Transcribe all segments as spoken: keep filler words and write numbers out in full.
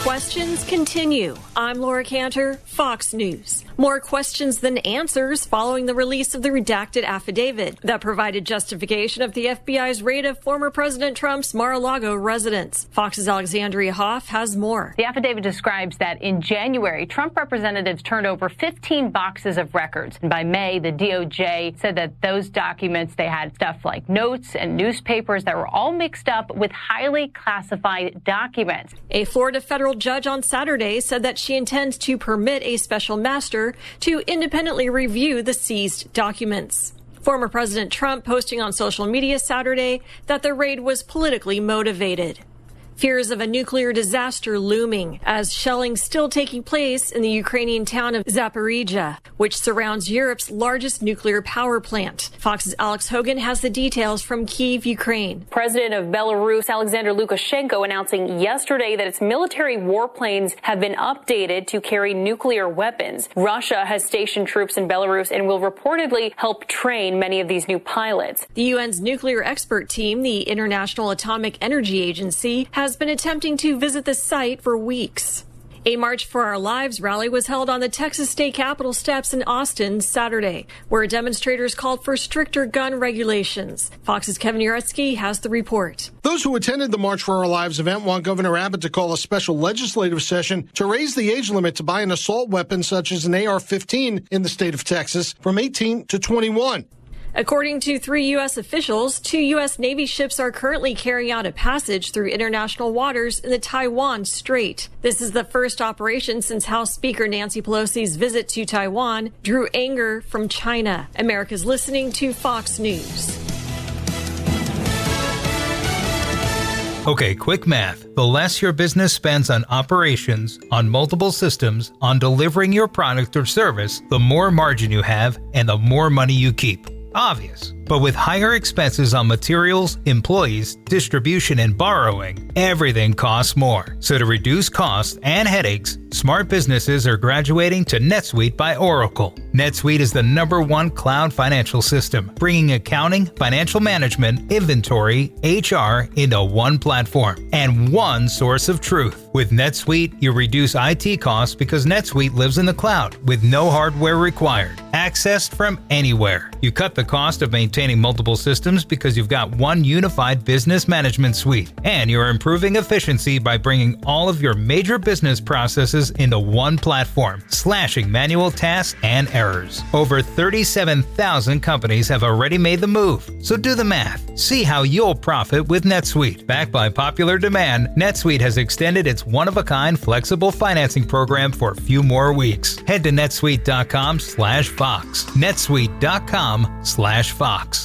Questions continue. I'm Laura Cantor, Fox News. More questions than answers following the release of the redacted affidavit that provided justification of the F B I's raid of former President Trump's Mar-a-Lago residence. Fox's Alexandria Hoff has more. The affidavit describes that in January, Trump representatives turned over fifteen boxes of records. And by May, the D O J said that those documents, they had stuff like notes and newspapers that were all mixed up with highly classified documents. A Florida federal judge on Saturday said that she intends to permit a special master to independently review the seized documents. Former President Trump posting on social media Saturday that the raid was politically motivated. Fears of a nuclear disaster looming as shelling still taking place in the Ukrainian town of Zaporizhzhia, which surrounds Europe's largest nuclear power plant. Fox's Alex Hogan has the details from Kyiv, Ukraine. President of Belarus, Alexander Lukashenko, announcing yesterday that its military warplanes have been updated to carry nuclear weapons. Russia has stationed troops in Belarus and will reportedly help train many of these new pilots. The U N's nuclear expert team, the International Atomic Energy Agency, has been attempting to visit the site for weeks. A March for Our Lives rally was held on the Texas State Capitol steps in Austin Saturday, where demonstrators called for stricter gun regulations. Fox's Kevin Uretsky has the report. Those who attended the March for Our Lives event want Governor Abbott to call a special legislative session to raise the age limit to buy an assault weapon such as an A R fifteen in the state of Texas from eighteen to twenty-one. According to three U S officials, two U S Navy ships are currently carrying out a passage through international waters in the Taiwan Strait. This is the first operation since House Speaker Nancy Pelosi's visit to Taiwan drew anger from China. America's listening to Fox News. Okay, quick math. The less your business spends on operations, on multiple systems, on delivering your product or service, the more margin you have and the more money you keep. Obvious. But with higher expenses on materials, employees, distribution, and borrowing, everything costs more. So to reduce costs and headaches, smart businesses are graduating to NetSuite by Oracle. NetSuite is the number one cloud financial system, bringing accounting, financial management, inventory, H R into one platform and one source of truth. With NetSuite, you reduce I T costs because NetSuite lives in the cloud with no hardware required, accessed from anywhere. You cut the cost of maintaining multiple systems because you've got one unified business management suite, and you're improving efficiency by bringing all of your major business processes into one platform, slashing manual tasks and errors. Over thirty-seven thousand companies have already made the move, so do the math. See how you'll profit with NetSuite. Backed by popular demand, NetSuite has extended its one-of-a-kind flexible financing program for a few more weeks. Head to netsuite.com slash Fox. netsuite.com slash Fox.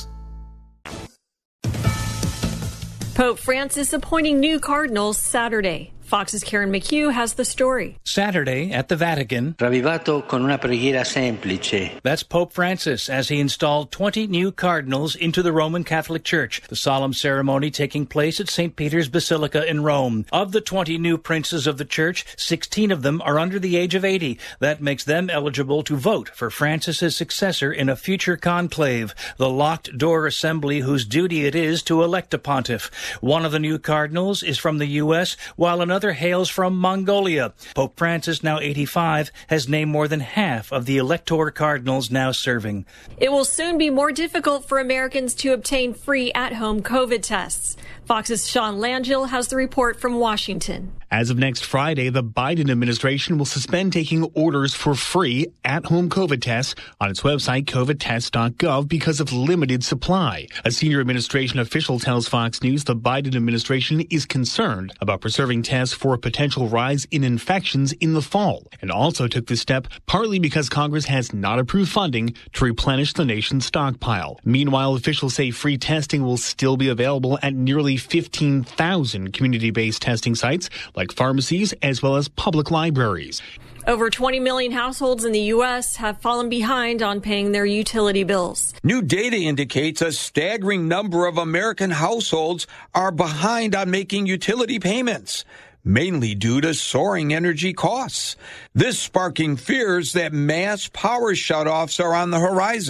Pope Francis appointing new cardinals Saturday. Fox's Karen McHugh has the story. Saturday at the Vatican. Ravvivato con una preghiera semplice. That's Pope Francis as he installed twenty new cardinals into the Roman Catholic Church. The solemn ceremony taking place at Saint Peter's Basilica in Rome. Of the twenty new princes of the Church, sixteen of them are under the age of eighty. That makes them eligible to vote for Francis's successor in a future conclave, the locked-door assembly whose duty it is to elect a pontiff. One of the new cardinals is from the U S, while another Another hails from Mongolia. Pope Francis, now eighty-five, has named more than half of the elector cardinals now serving. It will soon be more difficult for Americans to obtain free at-home COVID tests. Fox's Sean Langell has the report from Washington. As of next Friday, the Biden administration will suspend taking orders for free at-home COVID tests on its website, covid test dot gov, because of limited supply. A senior administration official tells Fox News the Biden administration is concerned about preserving tests for a potential rise in infections in the fall, and also took this step partly because Congress has not approved funding to replenish the nation's stockpile. Meanwhile, officials say free testing will still be available at nearly fifteen thousand community-based testing sites like pharmacies as well as public libraries. Over twenty million households in the U S have fallen behind on paying their utility bills. New data indicates a staggering number of American households are behind on making utility payments, mainly due to soaring energy costs. This sparking fears that mass power shutoffs are on the horizon.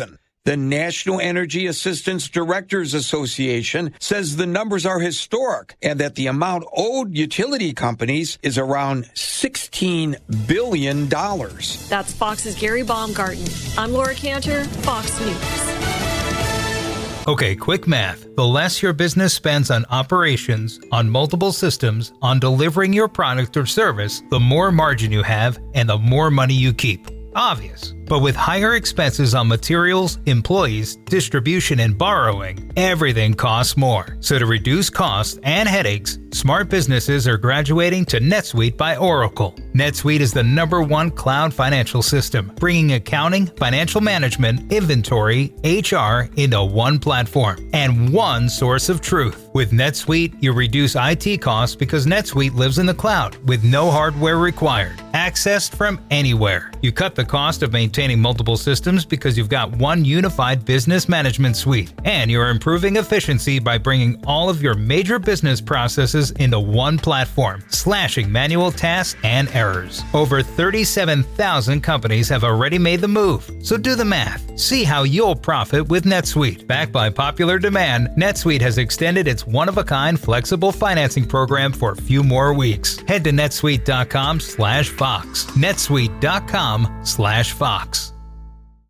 The National Energy Assistance Directors Association says the numbers are historic and that the amount owed utility companies is around sixteen billion dollars. That's Fox's Gary Baumgarten. I'm Laura Cantor, Fox News. Okay, quick math. The less your business spends on operations, on multiple systems, on delivering your product or service, the more margin you have and the more money you keep. Obvious. But with higher expenses on materials, employees, distribution, and borrowing, everything costs more. So to reduce costs and headaches, smart businesses are graduating to NetSuite by Oracle. NetSuite is the number one cloud financial system, bringing accounting, financial management, inventory, H R into one platform and one source of truth. With NetSuite, you reduce I T costs because NetSuite lives in the cloud with no hardware required, accessed from anywhere. You cut the cost of maintaining multiple systems because you've got one unified business management suite, and you're improving efficiency by bringing all of your major business processes into one platform, slashing manual tasks and errors. Over thirty-seven thousand companies have already made the move, so do the math. See how you'll profit with NetSuite. Backed by popular demand, NetSuite has extended its one-of-a-kind flexible financing program for a few more weeks. Head to netsuite dot com slash Fox. netsuite dot com slash Fox.